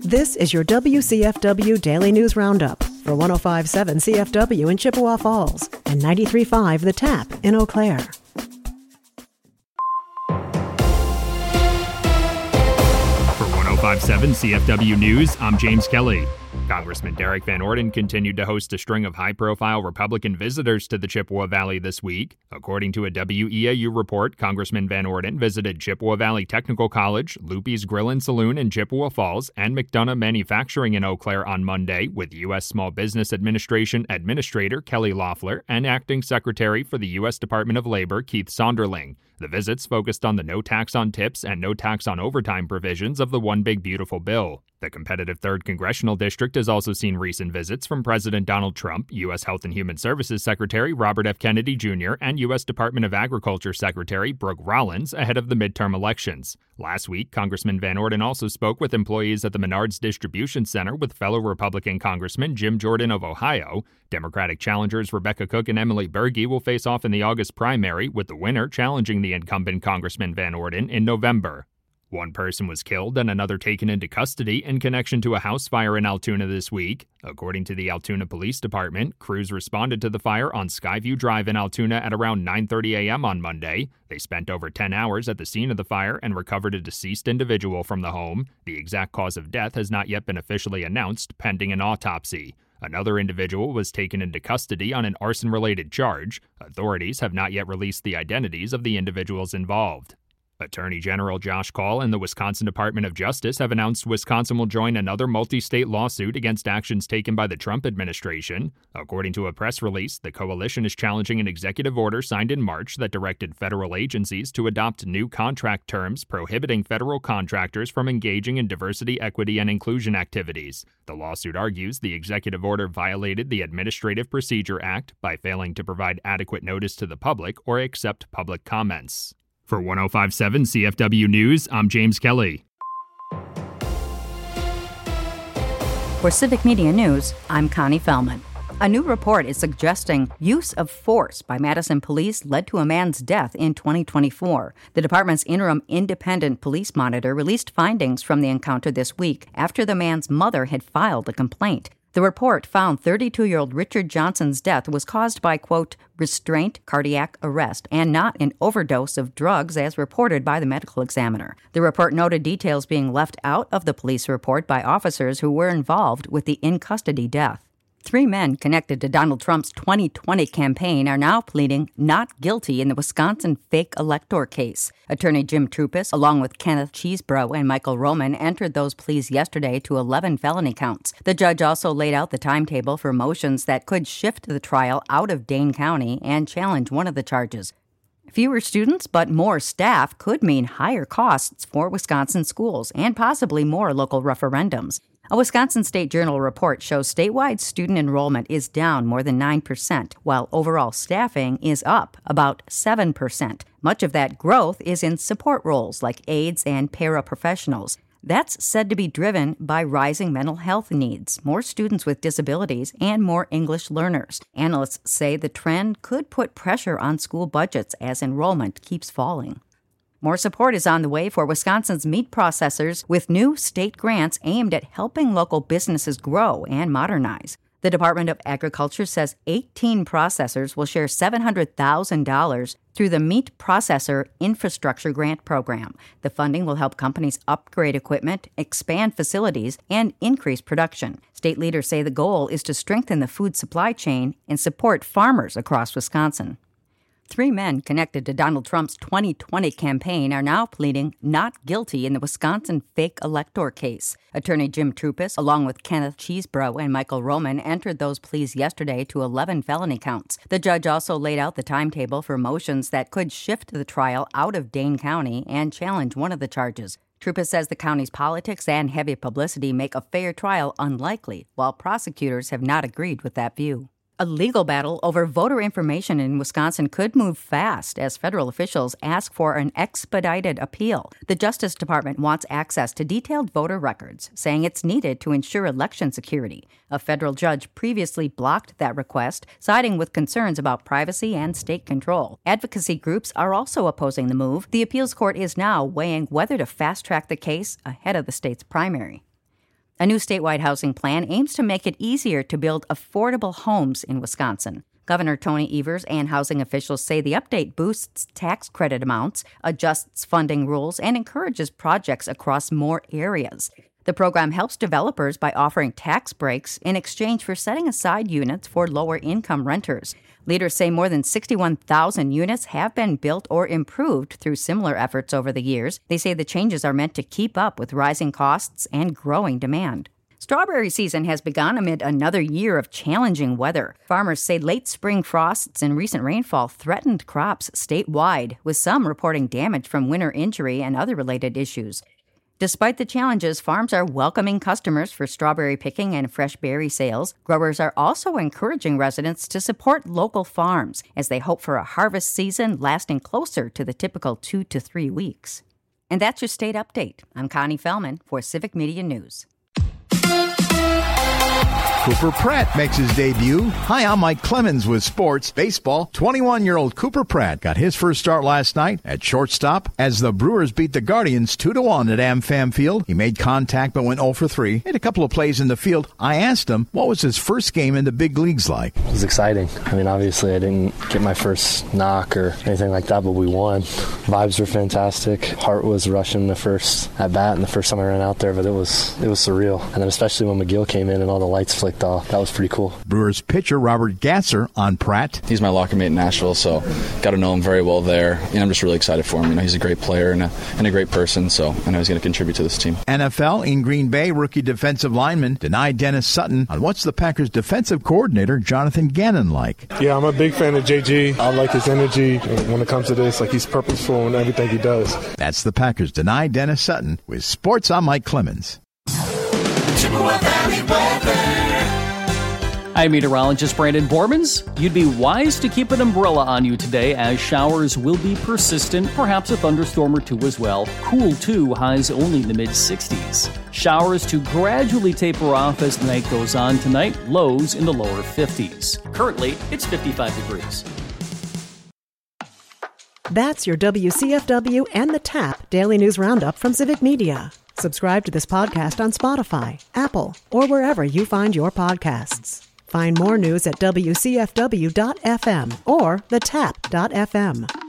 This is your WCFW Daily News Roundup for 105.7 CFW in Chippewa Falls and 93.5 The Tap in Eau Claire. For 105.7 CFW News, I'm James Kelly. Congressman Derek Van Orden continued to host a string of high-profile Republican visitors to the Chippewa Valley this week. According to a WEAU report, Congressman Van Orden visited Chippewa Valley Technical College, Loopy's Grill and Saloon in Chippewa Falls, and McDonough Manufacturing in Eau Claire on Monday with U.S. Small Business Administration Administrator Kelly Loeffler and Acting Secretary for the U.S. Department of Labor Keith Sonderling. The visits focused on the no tax on tips and no tax on overtime provisions of the One Big Beautiful Bill. The competitive 3rd Congressional District has also seen recent visits from President Donald Trump, U.S. Health and Human Services Secretary Robert F. Kennedy Jr., and U.S. Department of Agriculture Secretary Brooke Rollins ahead of the midterm elections. Last week, Congressman Van Orden also spoke with employees at the Menards Distribution Center with fellow Republican Congressman Jim Jordan of Ohio. Democratic challengers Rebecca Cook and Emily Berge will face off in the August primary, with the winner challenging the incumbent Congressman Van Orden in November. One person was killed and another taken into custody in connection to a house fire in Altoona this week. According to the Altoona Police Department, crews responded to the fire on Skyview Drive in Altoona at around 9:30 a.m. on Monday. They spent over 10 hours at the scene of the fire and recovered a deceased individual from the home. The exact cause of death has not yet been officially announced, pending an autopsy. Another individual was taken into custody on an arson-related charge. Authorities have not yet released the identities of the individuals involved. Attorney General Josh Kaul and the Wisconsin Department of Justice have announced Wisconsin will join another multi-state lawsuit against actions taken by the Trump administration. According to a press release, the coalition is challenging an executive order signed in March that directed federal agencies to adopt new contract terms prohibiting federal contractors from engaging in diversity, equity, and inclusion activities. The lawsuit argues the executive order violated the Administrative Procedure Act by failing to provide adequate notice to the public or accept public comments. For 105.7 CFW News, I'm James Kelly. For Civic Media News, I'm Connie Fellman. A new report is suggesting use of force by Madison police led to a man's death in 2024. The department's interim independent police monitor released findings from the encounter this week after the man's mother had filed a complaint. The report found 32-year-old Richard Johnson's death was caused by, quote, restraint, cardiac arrest, and not an overdose of drugs as reported by the medical examiner. The report noted details being left out of the police report by officers who were involved with the in-custody death. 3 men connected to Donald Trump's 2020 campaign are now pleading not guilty in the Wisconsin fake elector case. Attorney Jim Troupis, along with Kenneth Cheesebro and Michael Roman, entered those pleas yesterday to 11 felony counts. The judge also laid out the timetable for motions that could shift the trial out of Dane County and challenge one of the charges. Fewer students but more staff could mean higher costs for Wisconsin schools and possibly more local referendums. A Wisconsin State Journal report shows statewide student enrollment is down more than 9%, while overall staffing is up about 7%. Much of that growth is in support roles like aides and paraprofessionals. That's said to be driven by rising mental health needs, more students with disabilities, and more English learners. Analysts say the trend could put pressure on school budgets as enrollment keeps falling. More support is on the way for Wisconsin's meat processors with new state grants aimed at helping local businesses grow and modernize. The Department of Agriculture says 18 processors will share $700,000 through the Meat Processor Infrastructure Grant Program. The funding will help companies upgrade equipment, expand facilities, and increase production. State leaders say the goal is to strengthen the food supply chain and support farmers across Wisconsin. 3 men connected to Donald Trump's 2020 campaign are now pleading not guilty in the Wisconsin fake elector case. Attorney Jim Troupis, along with Kenneth Cheesebro and Michael Roman, entered those pleas yesterday to 11 felony counts. The judge also laid out the timetable for motions that could shift the trial out of Dane County and challenge one of the charges. Troupis says the county's politics and heavy publicity make a fair trial unlikely, while prosecutors have not agreed with that view. A legal battle over voter information in Wisconsin could move fast as federal officials ask for an expedited appeal. The Justice Department wants access to detailed voter records, saying it's needed to ensure election security. A federal judge previously blocked that request, siding with concerns about privacy and state control. Advocacy groups are also opposing the move. The appeals court is now weighing whether to fast-track the case ahead of the state's primary. A new statewide housing plan aims to make it easier to build affordable homes in Wisconsin. Governor Tony Evers and housing officials say the update boosts tax credit amounts, adjusts funding rules, and encourages projects across more areas. The program helps developers by offering tax breaks in exchange for setting aside units for lower-income renters. Leaders say more than 61,000 units have been built or improved through similar efforts over the years. They say the changes are meant to keep up with rising costs and growing demand. Strawberry season has begun amid another year of challenging weather. Farmers say late spring frosts and recent rainfall threatened crops statewide, with some reporting damage from winter injury and other related issues. Despite the challenges, farms are welcoming customers for strawberry picking and fresh berry sales. Growers are also encouraging residents to support local farms as they hope for a harvest season lasting closer to the typical 2 to 3 weeks. And that's your state update. I'm Connie Fellman for Civic Media News. Cooper Pratt makes his debut. Hi, I'm Mike Clemens with sports. Baseball, 21-year-old Cooper Pratt got his first start last night at shortstop as the Brewers beat the Guardians 2-1 at AmFam Field. He made contact but went 0 for 3. Made a couple of plays in the field. I asked him what was his first game in the big leagues like. It was exciting. I mean, obviously I didn't get my first knock or anything like that, but we won. Vibes were fantastic. Heart was rushing the first at bat and the first time I ran out there, but it was surreal. And then especially when McGill came in and all the lights flicked off. That was pretty cool. Brewers pitcher Robert Gasser on Pratt. He's my locker mate in Nashville, so got to know him very well there. And I'm just really excited for him. He's a great player and a great person, so I know he's going to contribute to this team. NFL in Green Bay, rookie defensive lineman denied Dennis Sutton on what's the Packers' defensive coordinator Jonathan Gannon like. Yeah, I'm a big fan of JG. I like his energy when it comes to this. Like, he's purposeful in everything he does. That's the Packers denied Dennis Sutton. With sports, I'm Mike Clemens. Chippewa Valley weather. I'm meteorologist Brandon Bormans. You'd be wise to keep an umbrella on you today as showers will be persistent, perhaps a thunderstorm or two as well. Cool too, highs only in the mid-60s. Showers to gradually taper off as the night goes on tonight, lows in the lower 50s. Currently, it's 55 degrees. That's your WCFW and the TAP Daily News Roundup from Civic Media. Subscribe to this podcast on Spotify, Apple, or wherever you find your podcasts. Find more news at WCFW.FM or thetap.fm.